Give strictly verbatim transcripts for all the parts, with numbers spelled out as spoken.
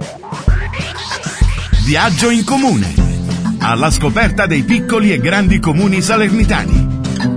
Viaggio in comune, alla scoperta dei piccoli e grandi comuni salernitani.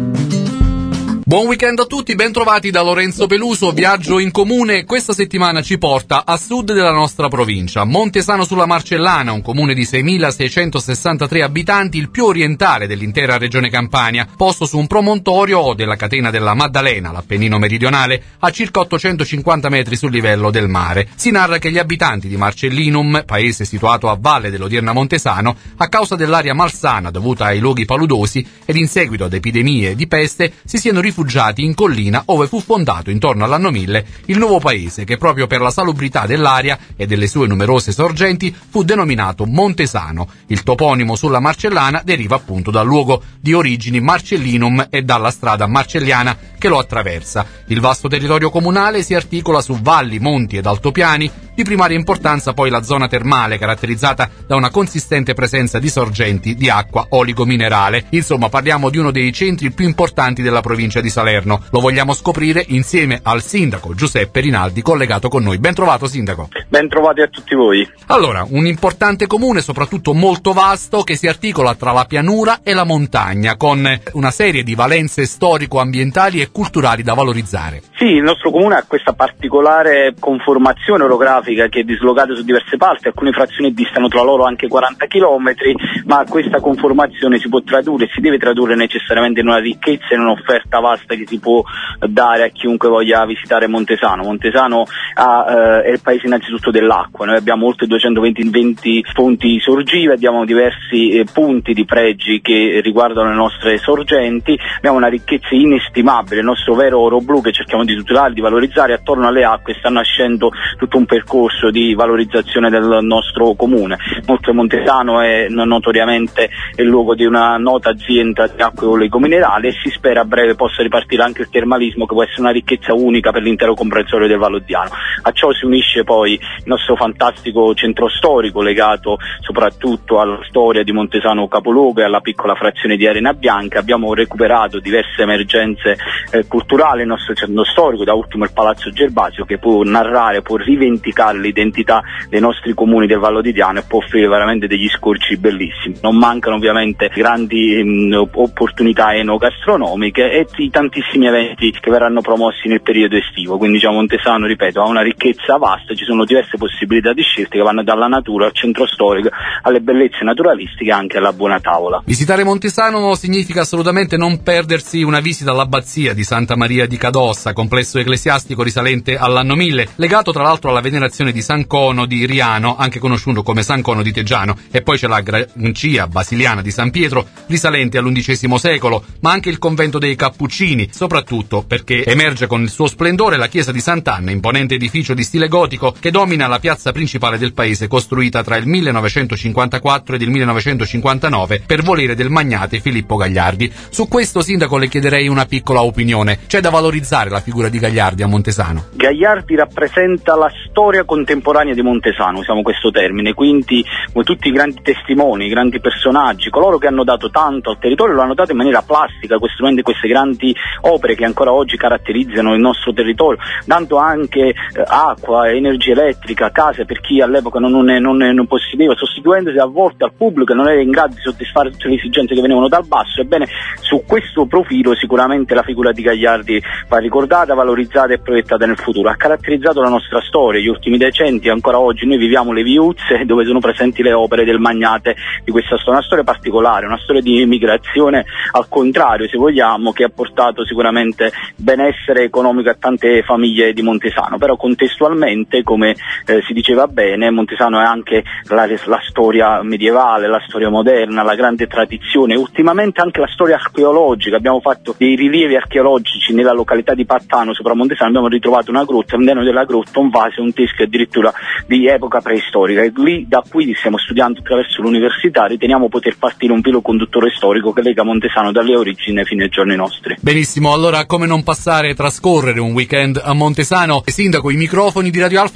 Buon weekend a tutti, ben trovati da Lorenzo Peluso. Viaggio in comune questa settimana ci porta a sud della nostra provincia, Montesano sulla Marcellana, un comune di seimilaseicentosessantatré abitanti, il più orientale dell'intera regione Campania, posto su un promontorio della catena della Maddalena, l'Appennino meridionale, a circa ottocentocinquanta metri sul livello del mare. Si narra che gli abitanti di Marcellinum, paese situato a valle dell'odierna Montesano, a causa dell'aria malsana dovuta ai luoghi paludosi ed in seguito ad epidemie di peste, si siano rifugiati in collina ove fu fondato intorno all'anno mille il nuovo paese che proprio per la salubrità dell'aria e delle sue numerose sorgenti fu denominato Montesano. Il toponimo sulla Marcellana deriva appunto dal luogo di origini Marcellinum e dalla strada marcelliana che lo attraversa. Il vasto territorio comunale si articola su valli, monti ed altopiani. Di primaria importanza poi la zona termale, caratterizzata da una consistente presenza di sorgenti di acqua oligominerale. Insomma, parliamo di uno dei centri più importanti della provincia di Salerno. Lo vogliamo scoprire insieme al sindaco Giuseppe Rinaldi, collegato con noi. Ben trovato, sindaco. Ben trovati a tutti voi. Allora, un importante comune, soprattutto molto vasto, che si articola tra la pianura e la montagna, con una serie di valenze storico-ambientali e culturali da valorizzare. Sì, il nostro comune ha questa particolare conformazione orografica che è dislocata su diverse parti, alcune frazioni distano tra loro anche quaranta chilometri, ma questa conformazione si può tradurre, si deve tradurre necessariamente in una ricchezza e in un'offerta vasta che si può dare a chiunque voglia visitare Montesano. Montesano ha, eh, è il paese innanzitutto dell'acqua, noi abbiamo oltre duecentoventi fonti sorgive, abbiamo diversi eh, punti di pregi che riguardano le nostre sorgenti, abbiamo una ricchezza inestimabile, il nostro vero oro blu che cerchiamo di tutelare, di valorizzare. Attorno alle acque sta nascendo tutto un percorso di valorizzazione del nostro comune. Oltre Montesano è notoriamente il luogo di una nota azienda di acque oligominerali e si spera a breve possa ripartire anche il termalismo, che può essere una ricchezza unica per l'intero comprensorio del Valodiano. A ciò si unisce poi il nostro fantastico centro storico legato soprattutto alla storia di Montesano capoluogo e alla piccola frazione di Arena Bianca. Abbiamo recuperato diverse emergenze eh, culturali nel nostro centro storico, da ultimo il Palazzo Gervasio, che può narrare, può rivendicare l'identità dei nostri comuni del Vallodiano e può offrire veramente degli scorci bellissimi. Non mancano ovviamente grandi mh, opportunità enogastronomiche e i tantissimi eventi che verranno promossi nel periodo estivo, quindi diciamo Montesano, ripeto, ha una ricchezza vasta, ci sono diverse possibilità di scelte che vanno dalla natura al centro storico alle bellezze naturalistiche e anche alla buona tavola. Visitare Montesano significa assolutamente non perdersi una visita all'abbazia di Santa Maria di Cadossa, complesso ecclesiastico risalente all'anno mille, legato tra l'altro alla venerazione di San Cono di Riano, anche conosciuto come San Cono di Teggiano, e poi c'è la Grancia Basiliana di San Pietro, risalente all'undicesimo secolo, ma anche il convento dei Cappuccini, soprattutto perché emerge con il suo splendore la chiesa di Sant'Anna, imponente edificio di stile gotico che domina la piazza principale del paese, costruita tra il millenovecentocinquantaquattro ed il millenovecentocinquantanove per volere del magnate Filippo Gagliardi. Su questo, sindaco, le chiederei una piccola opinione. C'è da valorizzare la figura di Gagliardi a Montesano? Gagliardi rappresenta la storia contemporanea di Montesano, usiamo questo termine, quindi come tutti i grandi testimoni, i grandi personaggi, coloro che hanno dato tanto al territorio, lo hanno dato in maniera plastica, costruendo queste grandi opere che ancora oggi caratterizzano il nostro territorio, dando anche eh, acqua, energia elettrica, case per chi all'epoca non, ne, non, ne, non possedeva, sostituendosi a volte al pubblico che non era in grado di soddisfare tutte le esigenze che venivano dal basso. Ebbene, su questo profilo sicuramente la figura di Gagliardi va ricordata, valorizzata e proiettata nel futuro. Ha caratterizzato la nostra storia, gli ultimi decenni, ancora oggi noi viviamo le viuzze dove sono presenti le opere del magnate di questa storia, una storia particolare, una storia di immigrazione al contrario, se vogliamo, che ha portato sicuramente benessere economico a tante famiglie di Montesano. Però contestualmente, come eh, si diceva bene, Montesano è anche la, la storia medievale, la storia moderna, la grande tradizione, ultimamente anche la storia archeologica. Abbiamo fatto dei rilievi archeologici nella località di Pattano sopra Montesano, abbiamo ritrovato una grotta, all'interno della grotta un vaso, un teschio addirittura di epoca preistorica, e lì da qui stiamo studiando attraverso l'università, riteniamo poter partire un filo conduttore storico che lega Montesano dalle origini fino ai giorni nostri. Benissimo, allora come non passare e trascorrere un weekend a Montesano? Sindaco, i microfoni di Radio Alfa sono suoi.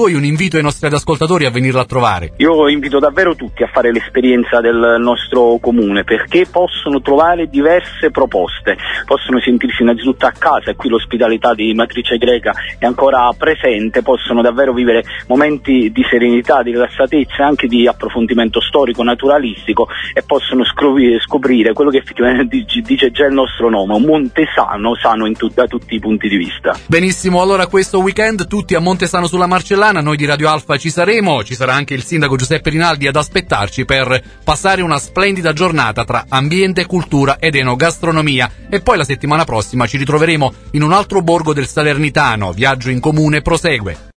vuoi un invito ai nostri ascoltatori a venirla a trovare? Io invito davvero tutti a fare l'esperienza del nostro comune, perché possono trovare diverse proposte, possono sentirsi innanzitutto a casa, e qui l'ospitalità di Matrice Greca è ancora presente, possono davvero vivere momenti di serenità, di rilassatezza e anche di approfondimento storico, naturalistico, e possono scoprire, scoprire quello che effettivamente dice già il nostro nome, un Montesano sano in tu- da tutti i punti di vista. Benissimo, allora questo weekend tutti a Montesano sulla Marcellana, noi di Radio Alfa ci saremo, ci sarà anche il sindaco Giuseppe Rinaldi ad aspettarci per passare una splendida giornata tra ambiente, cultura ed enogastronomia, e poi la settimana prossima ci ritroveremo in un altro borgo del Salernitano. Viaggio in Comune prosegue.